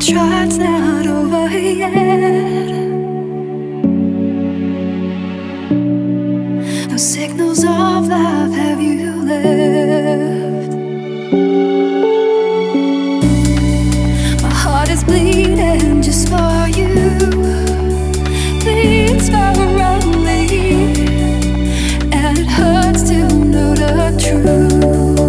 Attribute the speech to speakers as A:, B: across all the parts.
A: tried's not over yet. No signals of love have you left. My heart is bleeding just for you, bleeds for only, and it hurts to know the truth.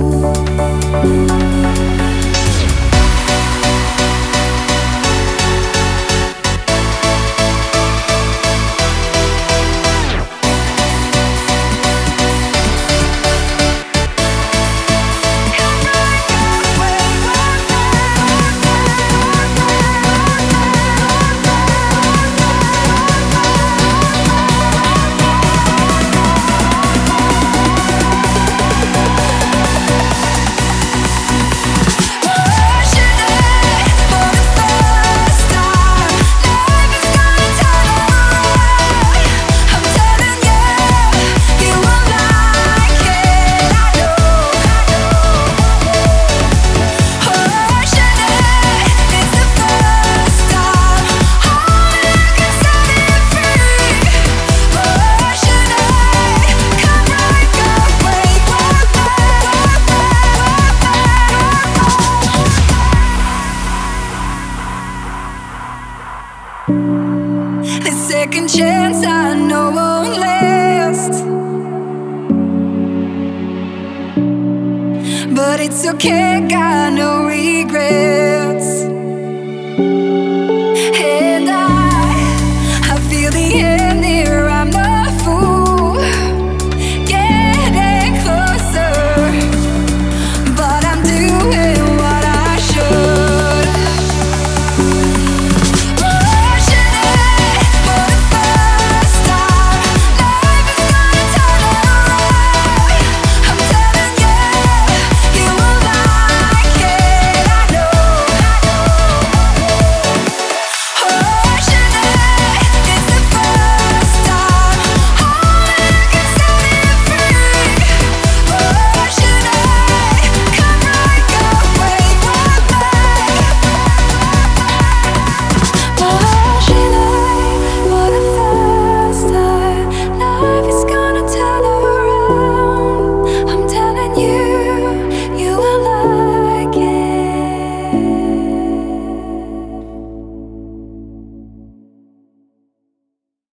A: This second chance I know won't last, but it's okay, got no regrets. And